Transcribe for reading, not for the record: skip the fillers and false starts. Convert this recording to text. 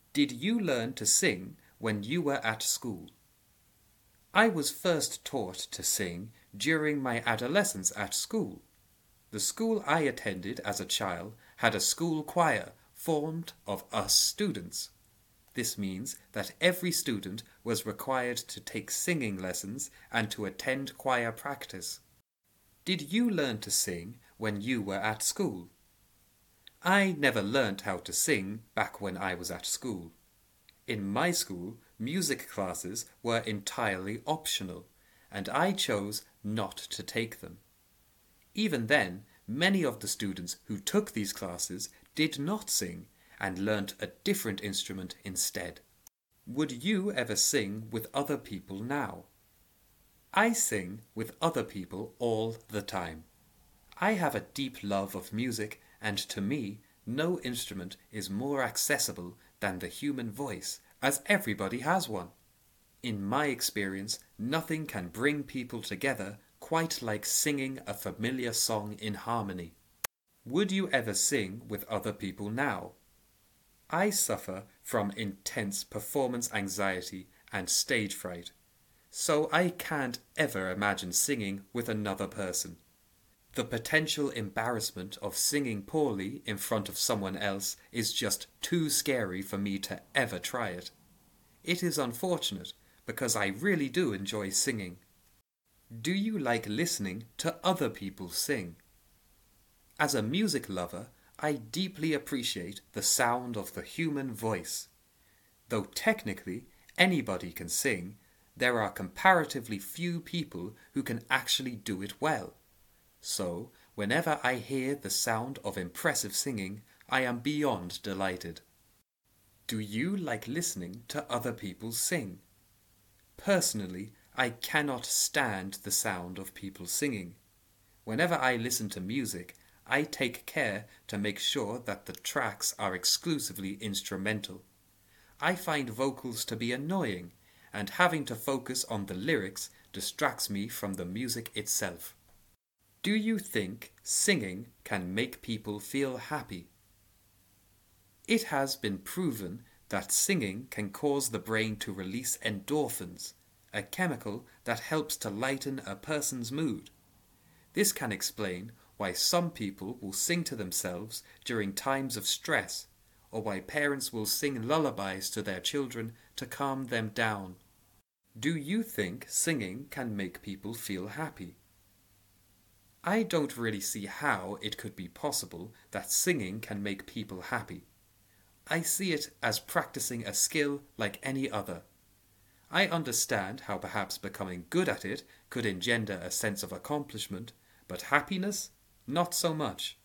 Did you learn to sing when you were at school? I was first taught to sing during my adolescence at school. The school I attended as a child had a school choir formed of us students. This means that every student was required to take singing lessons and to attend choir practice. Did you learn to sing when you were at school? I never learnt how to sing back when I was at school. In my school, music classes were entirely optional, and I chose not to take them. Even then, many of the students who took these classes did not sing and learnt a different instrument instead. Would you ever sing with other people now? I sing with other people all the time. I have a deep love of music, and to me, no instrument is more accessible than the human voice, as everybody has one. In my experience, nothing can bring people together quite like singing a familiar song in harmony. Would you ever sing with other people now? I suffer from intense performance anxiety and stage fright, so I can't ever imagine singing with another person. The potential embarrassment of singing poorly in front of someone else is just too scary for me to ever try it. It is unfortunate because I really do enjoy singing. Do you like listening to other people sing? As a music lover, I deeply appreciate the sound of the human voice. Though technically anybody can sing, there are comparatively few people who can actually do it well. So, whenever I hear the sound of impressive singing, I am beyond delighted. Do you like listening to other people sing? Personally, I cannot stand the sound of people singing. Whenever I listen to music, I take care to make sure that the tracks are exclusively instrumental. I find vocals to be annoying, and having to focus on the lyrics distracts me from the music itself. Do you think singing can make people feel happy? It has been proven that singing can cause the brain to release endorphins, a chemical that helps to lighten a person's mood. This can explain why some people will sing to themselves during times of stress, or why parents will sing lullabies to their children to calm them down. Do you think singing can make people feel happy? I don't really see how it could be possible that singing can make people happy. I see it as practicing a skill like any other. I understand how perhaps becoming good at it could engender a sense of accomplishment, but happiness? Not so much.